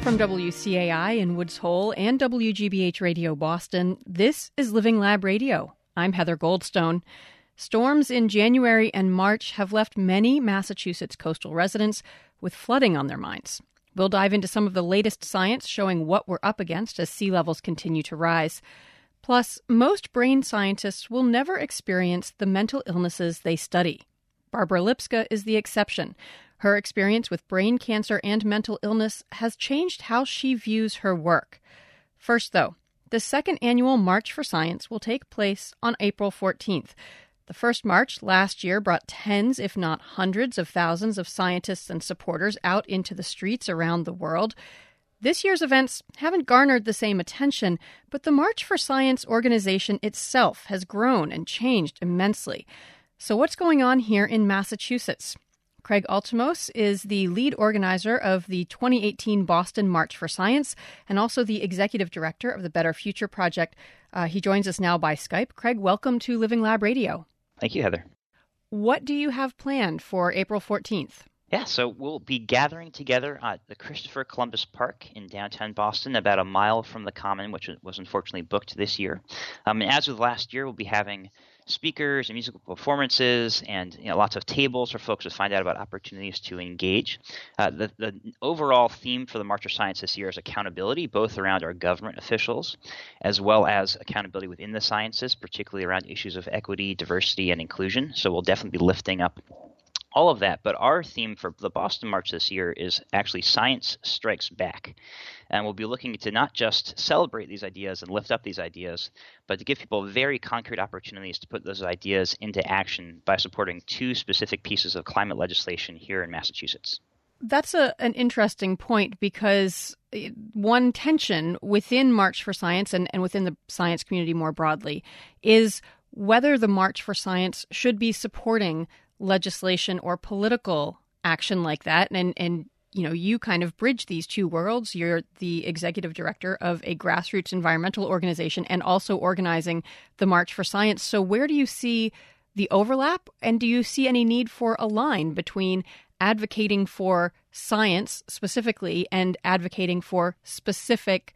From WCAI in Woods Hole and WGBH Radio Boston, this is Living Lab Radio. I'm Heather Goldstone. Storms in January and March have left many Massachusetts coastal residents with flooding on their minds. We'll dive into some of the latest science showing what we're up against as sea levels continue to rise. Plus, most brain scientists will never experience the mental illnesses they study. Barbara Lipska is the exception. Her experience with brain cancer and mental illness has changed how she views her work. First, though, the second annual March for Science will take place on April 14th. The first march last year brought tens, if not hundreds of thousands of scientists and supporters out into the streets around the world. This year's events haven't garnered the same attention, but the March for Science organization itself has grown and changed immensely. So what's going on here in Massachusetts? Craig Altomos is the lead organizer of the 2018 Boston March for Science and also the executive director of the Better Future Project. He joins us now by Skype. Craig, welcome to Living Lab Radio. Thank you, Heather. What do you have planned for April 14th? Yeah, so we'll be gathering together at the Christopher Columbus Park in downtown Boston, about a mile from the Common, which was unfortunately booked this year. And as with last year, we'll be having speakers and musical performances and lots of tables for folks to find out about opportunities to engage. The overall theme for the March for Science this year is accountability, both around our government officials as well as accountability within the sciences, particularly around issues of equity, diversity, and inclusion. So we'll definitely be lifting up all of that. But our theme for the Boston March this year is actually Science Strikes Back. And we'll be looking to not just celebrate these ideas and lift up these ideas, but to give people very concrete opportunities to put those ideas into action by supporting two specific pieces of climate legislation here in Massachusetts. That's an interesting point, because one tension within March for Science and within the science community more broadly is whether the March for Science should be supporting legislation or political action like that. And you kind of bridge these two worlds. You're the executive director of a grassroots environmental organization and also organizing the March for Science. So where do you see the overlap? And do you see any need for a line between advocating for science specifically and advocating for specific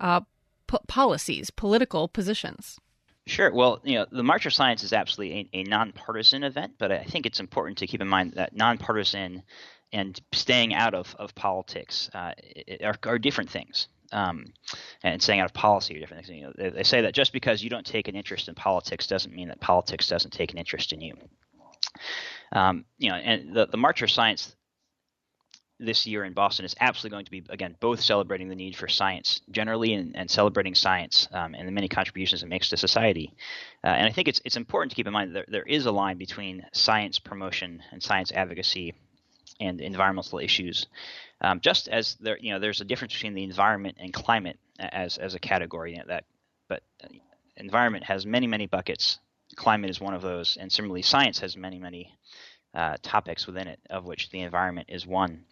policies, political positions? Sure. Well, the March for Science is absolutely a nonpartisan event, but I think it's important to keep in mind that nonpartisan and staying out of politics are different things. And staying out of policy are different things. They say that just because you don't take an interest in politics doesn't mean that politics doesn't take an interest in you. And the March for Science this year in Boston is absolutely going to be, again, both celebrating the need for science generally and celebrating science and the many contributions it makes to society. And I think it's important to keep in mind that there is a line between science promotion and science advocacy and environmental issues. Just as there's a difference between the environment and climate as a category. But environment has many buckets. Climate is one of those, and similarly, science has many topics within it, of which the environment is one.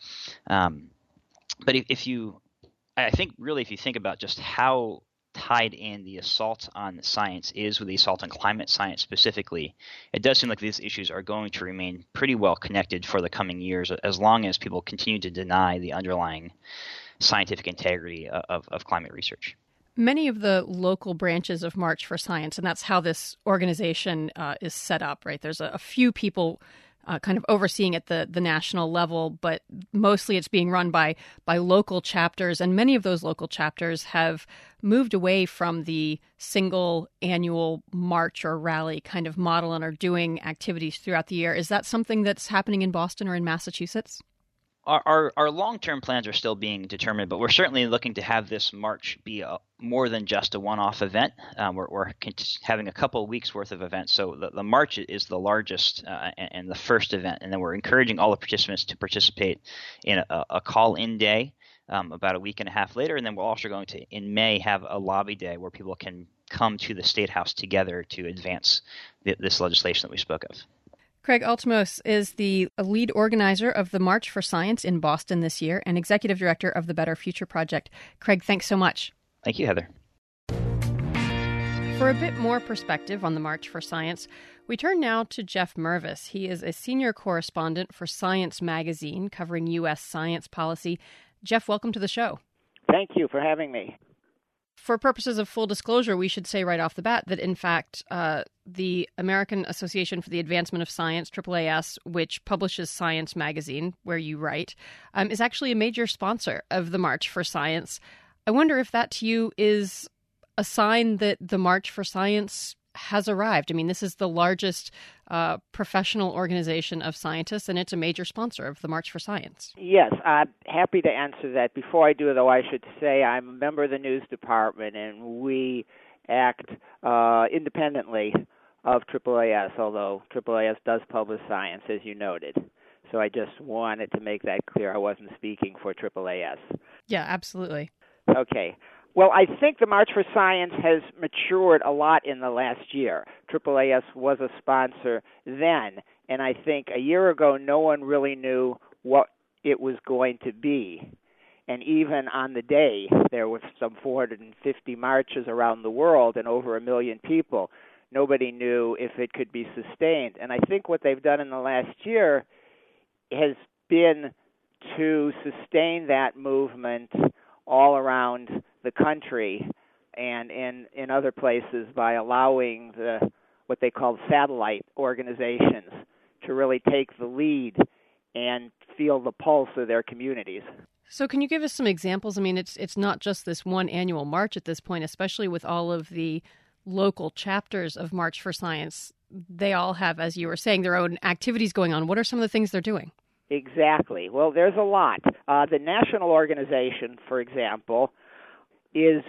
But if you think about just how tied in the assault on science is with the assault on climate science specifically, it does seem like these issues are going to remain pretty well connected for the coming years, as long as people continue to deny the underlying scientific integrity of climate research. Many of the local branches of March for Science, and that's how this organization is set up, right? There's a few people kind of overseeing at the national level, but mostly it's being run by local chapters. And many of those local chapters have moved away from the single annual march or rally kind of model and are doing activities throughout the year. Is that something that's happening in Boston or in Massachusetts? Our long-term plans are still being determined, but we're certainly looking to have this march be more than just a one-off event. We're having a couple of weeks worth of events. So the march is the largest and the first event, and then we're encouraging all the participants to participate in a call-in day about a week and a half later. And then we're also going to, in May, have a lobby day where people can come to the State House together to advance this legislation that we spoke of. Craig Altomos is the lead organizer of the March for Science in Boston this year and executive director of the Better Future Project. Craig, thanks so much. Thank you, Heather. For a bit more perspective on the March for Science, we turn now to Jeff Mervis. He is a senior correspondent for Science Magazine covering U.S. science policy. Jeff, welcome to the show. Thank you for having me. For purposes of full disclosure, we should say right off the bat that, in fact, the American Association for the Advancement of Science, AAAS, which publishes Science magazine, where you write, is actually a major sponsor of the March for Science. I wonder if that to you is a sign that the March for Science has arrived. I mean, this is the largest professional organization of scientists, and it's a major sponsor of the March for Science. Yes, I'm happy to answer that. Before I do, though, I should say I'm a member of the news department, and we act independently of AAAS, although AAAS does publish science, as you noted. So I just wanted to make that clear. I wasn't speaking for AAAS. Yeah, absolutely. Okay. Well, I think the March for Science has matured a lot in the last year. AAAS was a sponsor then, and I think a year ago no one really knew what it was going to be. And even on the day, there were some 450 marches around the world and over 1 million people. Nobody knew if it could be sustained. And I think what they've done in the last year has been to sustain that movement all around the country and in other places by allowing what they call satellite organizations to really take the lead and feel the pulse of their communities. So can you give us some examples? I mean, it's not just this one annual march at this point, especially with all of the local chapters of March for Science. They all have, as you were saying, their own activities going on. What are some of the things they're doing? Exactly. Well, there's a lot. The national organization, for example, is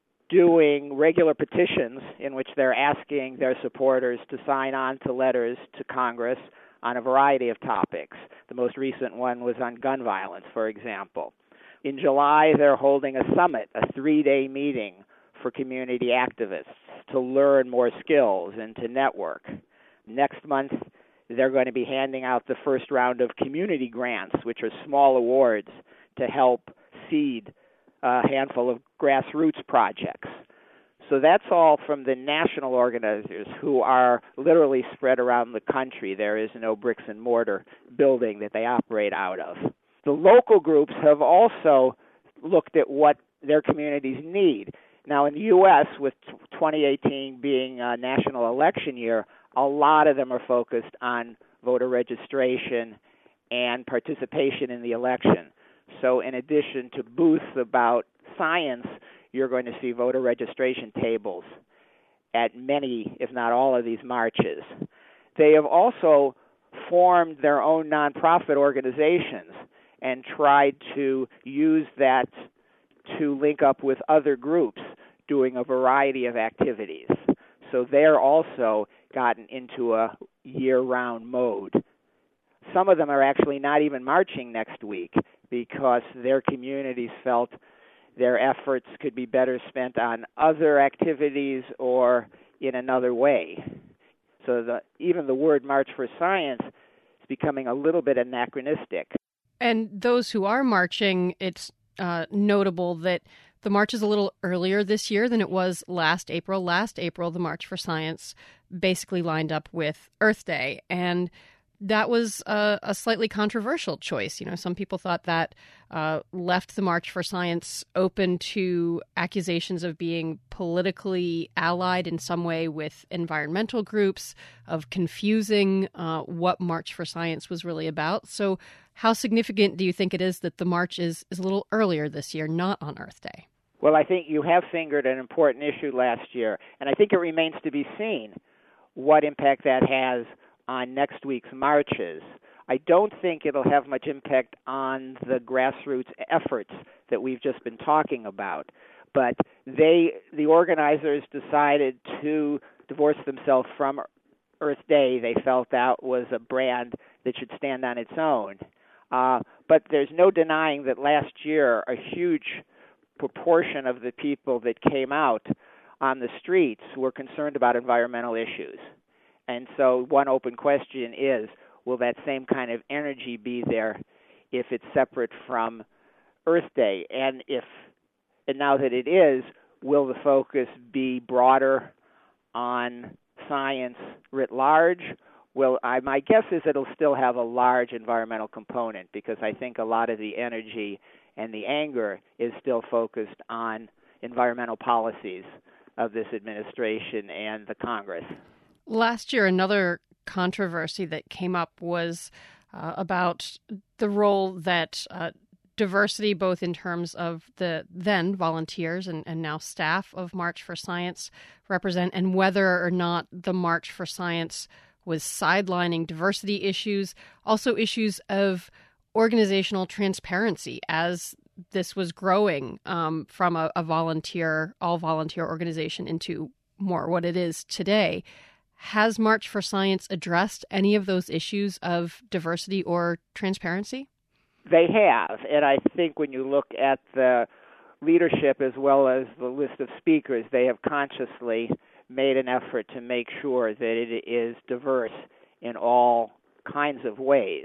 doing regular petitions in which they're asking their supporters to sign on to letters to Congress on a variety of topics. The most recent one was on gun violence, for example. In July, they're holding a summit, a 3-day meeting for community activists to learn more skills and to network. Next month, they're going to be handing out the first round of community grants, which are small awards to help seed a handful of grassroots projects. So that's all from the national organizers who are literally spread around the country. There is no bricks and mortar building that they operate out of. The local groups have also looked at what their communities need. Now, in the U.S., with 2018 being a national election year, a lot of them are focused on voter registration and participation in the election. So in addition to booths about science, you're going to see voter registration tables at many, if not all, of these marches. They have also formed their own nonprofit organizations and tried to use that to link up with other groups doing a variety of activities. So they're also gotten into a year-round mode. Some of them are actually not even marching next week because their communities felt their efforts could be better spent on other activities or in another way. So even the word March for Science is becoming a little bit anachronistic. And those who are marching, it's notable that the march is a little earlier this year than it was last April. Last April, the March for Science basically lined up with Earth Day, and that was a slightly controversial choice. You know, some people thought that left the March for Science open to accusations of being politically allied in some way with environmental groups, of confusing what March for Science was really about. So how significant do you think it is that the march is a little earlier this year, not on Earth Day? Well, I think you have fingered an important issue last year, and I think it remains to be seen what impact that has on next week's marches. I don't think it'll have much impact on the grassroots efforts that we've just been talking about, but the organizers decided to divorce themselves from Earth Day. They felt that was a brand that should stand on its own. But there's no denying that last year a huge proportion of the people that came out on the streets were concerned about environmental issues. And so one open question is, will that same kind of energy be there if it's separate from Earth Day? And now that it is, will the focus be broader on science writ large? Well, my guess is it'll still have a large environmental component because I think a lot of the energy and the anger is still focused on environmental policies of this administration and the Congress. Last year, another controversy that came up was about the role that diversity, both in terms of the then volunteers and now staff of March for Science, represent, and whether or not the March for Science was sidelining diversity issues, also issues of organizational transparency as this was growing from a all-volunteer organization into more what it is today. Has March for Science addressed any of those issues of diversity or transparency? They have, and I think when you look at the leadership as well as the list of speakers, they have consciously made an effort to make sure that it is diverse in all kinds of ways.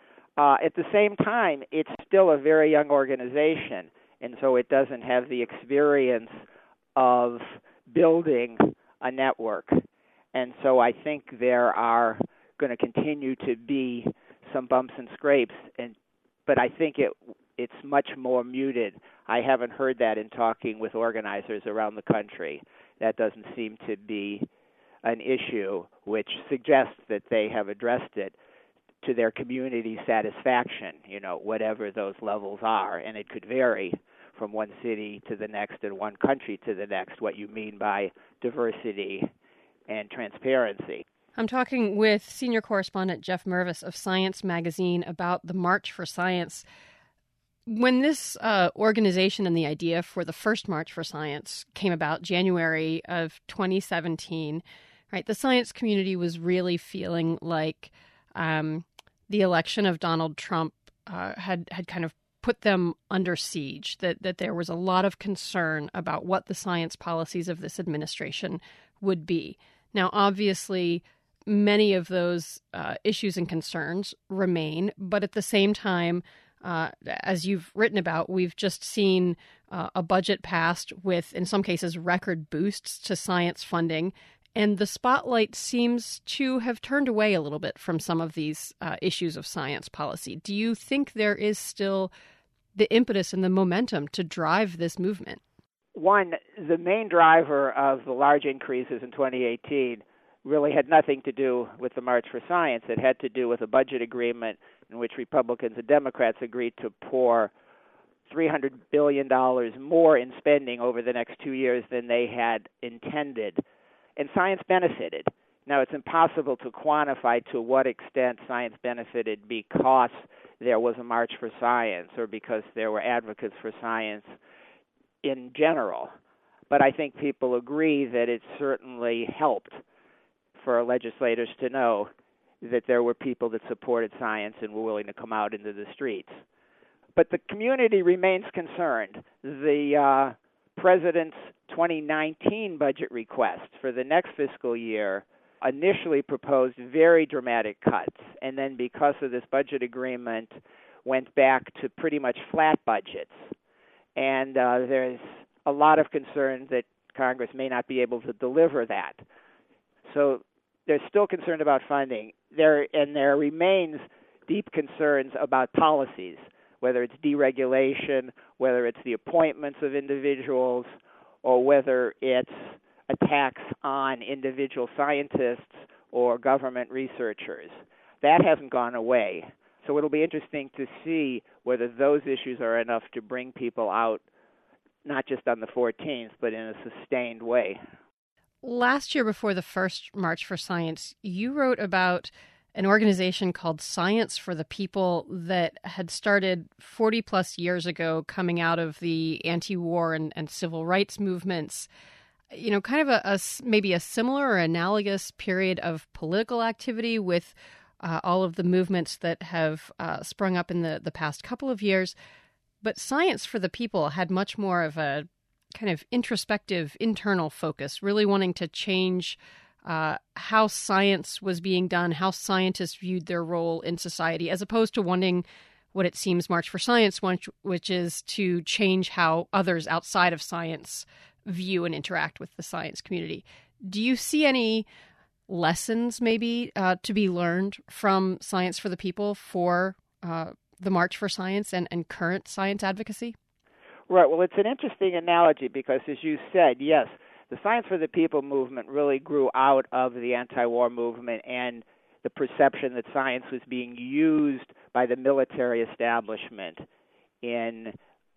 At the same time, it's still a very young organization, and so it doesn't have the experience of building a network. And so I think there are going to continue to be some bumps and scrapes, but I think it's much more muted. I haven't heard that in talking with organizers around the country. That doesn't seem to be an issue, which suggests that they have addressed it to their community satisfaction, whatever those levels are. And it could vary from one city to the next and one country to the next, what you mean by diversity and transparency. I'm talking with senior correspondent Jeff Mervis of Science Magazine about the March for Science. When this organization and the idea for the first March for Science came about, January of 2017, right, the science community was really feeling like the election of Donald Trump had kind of put them under siege, that there was a lot of concern about what the science policies of this administration would be. Now, obviously, many of those issues and concerns remain, but at the same time, as you've written about, we've just seen a budget passed with, in some cases, record boosts to science funding, and the spotlight seems to have turned away a little bit from some of these issues of science policy. Do you think there is still the impetus and the momentum to drive this movement? One, the main driver of the large increases in 2018 really had nothing to do with the March for Science. It had to do with a budget agreement in which Republicans and Democrats agreed to pour $300 billion more in spending over the next 2 years than they had intended. And science benefited. Now, it's impossible to quantify to what extent science benefited because there was a March for Science or because there were advocates for science in general. But I think people agree that it certainly helped for legislators to know that there were people that supported science and were willing to come out into the streets. But the community remains concerned. The president's 2019 budget request for the next fiscal year initially proposed very dramatic cuts, and then because of this budget agreement went back to pretty much flat budgets. And there's a lot of concern that Congress may not be able to deliver that. So they're still concerned about funding. There remains deep concerns about policies, whether it's deregulation, whether it's the appointments of individuals, or whether it's attacks on individual scientists or government researchers. That hasn't gone away. So it'll be interesting to see whether those issues are enough to bring people out, not just on the 14th, but in a sustained way. Last year, before the first March for Science, you wrote about an organization called Science for the People that had started 40 plus years ago, coming out of the anti-war and civil rights movements. Kind of maybe a similar or analogous period of political activity with all of the movements that have sprung up in the past couple of years. But Science for the People had much more of a kind of introspective, internal focus, really wanting to change how science was being done, how scientists viewed their role in society, as opposed to wanting what it seems March for Science wants, which is to change how others outside of science view and interact with the science community. Do you see any lessons maybe to be learned from Science for the People for the the March for Science and current science advocacy? Right. Well, it's an interesting analogy because, as you said, yes, the Science for the People movement really grew out of the anti-war movement and the perception that science was being used by the military establishment in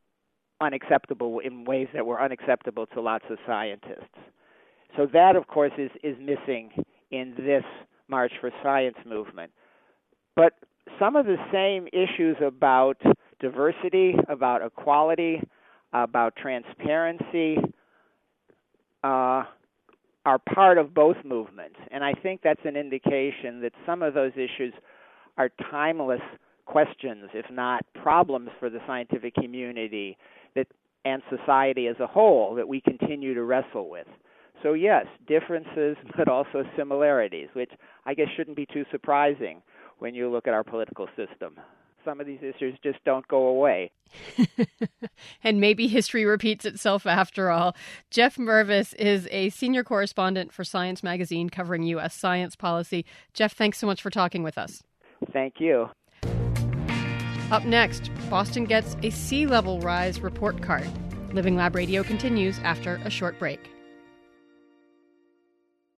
ways that were unacceptable to lots of scientists. So that, of course, is missing in this March for Science movement. But some of the same issues about diversity, about equality, about transparency are part of both movements. And I think that's an indication that some of those issues are timeless questions, if not problems for the scientific community and society as a whole that we continue to wrestle with. So yes, differences, but also similarities, which I guess shouldn't be too surprising when you look at our political system. Some of these issues just don't go away. And maybe history repeats itself after all. Jeff Mervis is a senior correspondent for Science Magazine covering U.S. science policy. Jeff, thanks so much for talking with us. Thank you. Up next, Boston gets a sea level rise report card. Living Lab Radio continues after a short break.